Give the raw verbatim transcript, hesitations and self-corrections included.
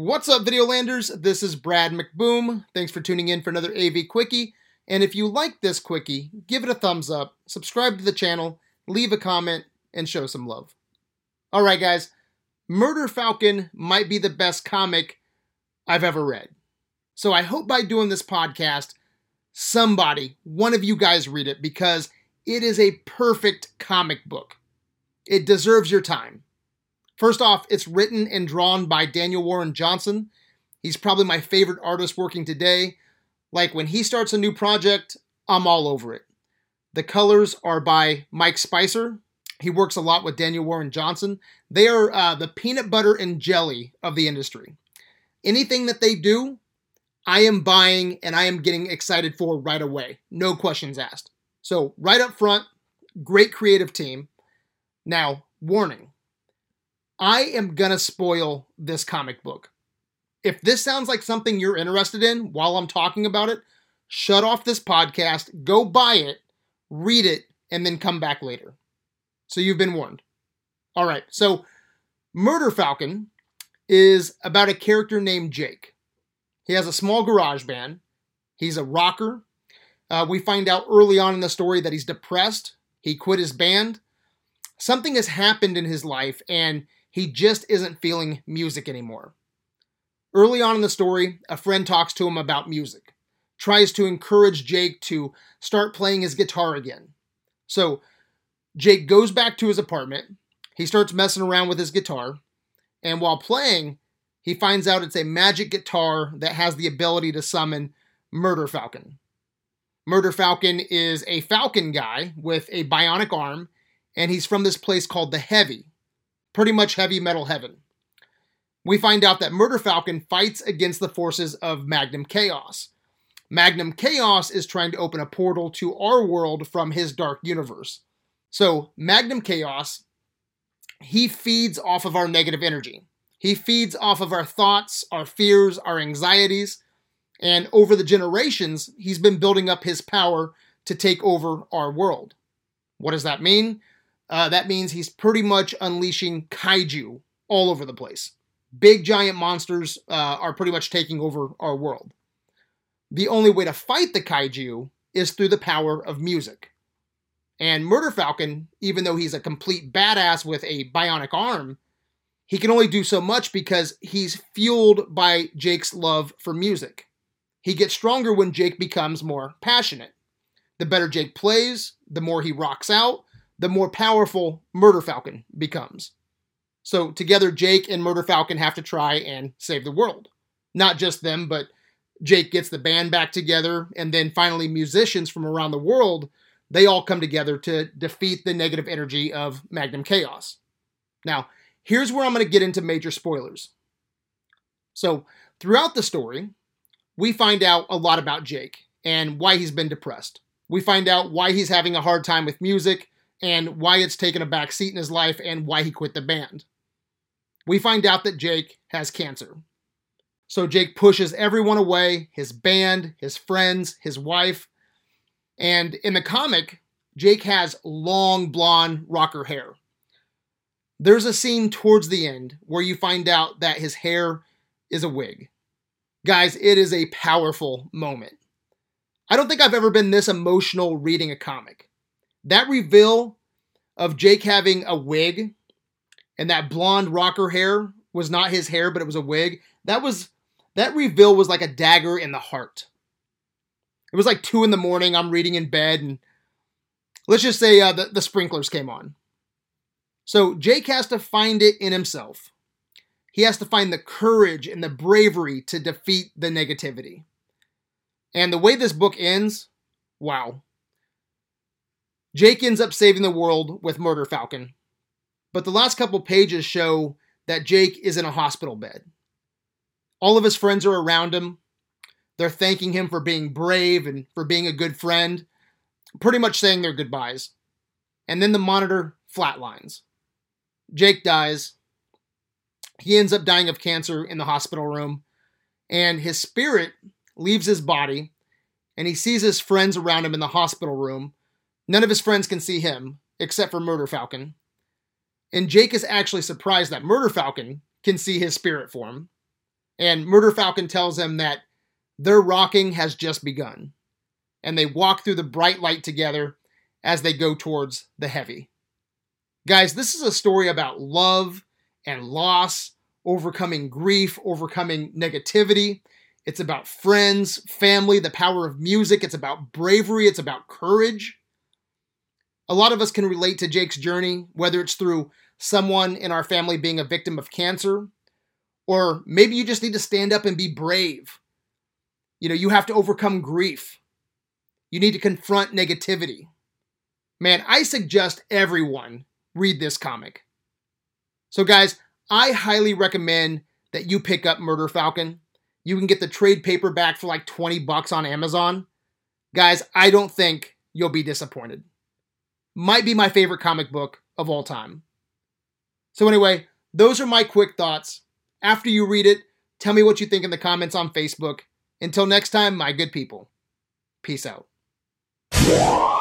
What's up, Videolanders? This is Brad McBoom. Thanks for tuning in for another A V Quickie. And if you like this Quickie, give it a thumbs up, subscribe to the channel, leave a comment, and show some love. Alright guys, Murder Falcon might be the best comic I've ever read. So I hope by doing this podcast, somebody, one of you guys read it, because it is a perfect comic book. It deserves your time. First off, it's written and drawn by Daniel Warren Johnson. He's probably my favorite artist working today. Like, when he starts a new project, I'm all over it. The colors are by Mike Spicer. He works a lot with Daniel Warren Johnson. They are uh, the peanut butter and jelly of the industry. Anything that they do, I am buying and I am getting excited for right away. No questions asked. So, right up front, great creative team. Now, warning. I am gonna spoil this comic book. If this sounds like something you're interested in while I'm talking about it, shut off this podcast, go buy it, read it, and then come back later. So you've been warned. All right, so Murder Falcon is about a character named Jake. He has a small garage band. He's a rocker. Uh, we find out early on in the story that he's depressed. He quit his band. Something has happened in his life, and he just isn't feeling music anymore. Early on in the story, a friend talks to him about music, tries to encourage Jake to start playing his guitar again. So Jake goes back to his apartment, he starts messing around with his guitar, and while playing, he finds out it's a magic guitar that has the ability to summon Murder Falcon. Murder Falcon is a falcon guy with a bionic arm, and he's from this place called the Heavy. Pretty much heavy metal heaven. We find out that Murder Falcon fights against the forces of Magnum Chaos. Magnum Chaos is trying to open a portal to our world from his dark universe. So, Magnum Chaos, he feeds off of our negative energy. He feeds off of our thoughts, our fears, our anxieties, and over the generations, he's been building up his power to take over our world. What does that mean? Uh, that means he's pretty much unleashing kaiju all over the place. Big giant monsters uh, are pretty much taking over our world. The only way to fight the kaiju is through the power of music. And Murder Falcon, even though he's a complete badass with a bionic arm, he can only do so much because he's fueled by Jake's love for music. He gets stronger when Jake becomes more passionate. The better Jake plays, the more he rocks out, the more powerful Murder Falcon becomes. So together, Jake and Murder Falcon have to try and save the world. Not just them, but Jake gets the band back together, and then finally musicians from around the world, they all come together to defeat the negative energy of Magnum Chaos. Now, here's where I'm going to get into major spoilers. So, throughout the story, we find out a lot about Jake and why he's been depressed. We find out why he's having a hard time with music, and why it's taken a back seat in his life, and why he quit the band. We find out that Jake has cancer. So Jake pushes everyone away, his band, his friends, his wife. And in the comic, Jake has long blonde rocker hair. There's a scene towards the end where you find out that his hair is a wig. Guys, it is a powerful moment. I don't think I've ever been this emotional reading a comic. That reveal of Jake having a wig and that blonde rocker hair was not his hair, but it was a wig. That was that reveal was like a dagger in the heart. It was like two in the morning. I'm reading in bed, and let's just say uh, the, the sprinklers came on. So Jake has to find it in himself. He has to find the courage and the bravery to defeat the negativity. And the way this book ends, wow. Jake ends up saving the world with Murder Falcon. But the last couple pages show that Jake is in a hospital bed. All of his friends are around him. They're thanking him for being brave and for being a good friend. Pretty much saying their goodbyes. And then the monitor flatlines. Jake dies. He ends up dying of cancer in the hospital room. And his spirit leaves his body. And he sees his friends around him in the hospital room. None of his friends can see him, except for Murder Falcon. And Jake is actually surprised that Murder Falcon can see his spirit form. And Murder Falcon tells him that their rocking has just begun. And they walk through the bright light together as they go towards the heavy. Guys, this is a story about love and loss, overcoming grief, overcoming negativity. It's about friends, family, the power of music. It's about bravery. It's about courage. A lot of us can relate to Jake's journey, whether it's through someone in our family being a victim of cancer, or maybe you just need to stand up and be brave. You know, you have to overcome grief. You need to confront negativity. Man, I suggest everyone read this comic. So guys, I highly recommend that you pick up Murder Falcon. You can get the trade paperback for like twenty bucks on Amazon. Guys, I don't think you'll be disappointed. Might be my favorite comic book of all time. So anyway, those are my quick thoughts. After you read it, tell me what you think in the comments on Facebook. Until next time, my good people. Peace out.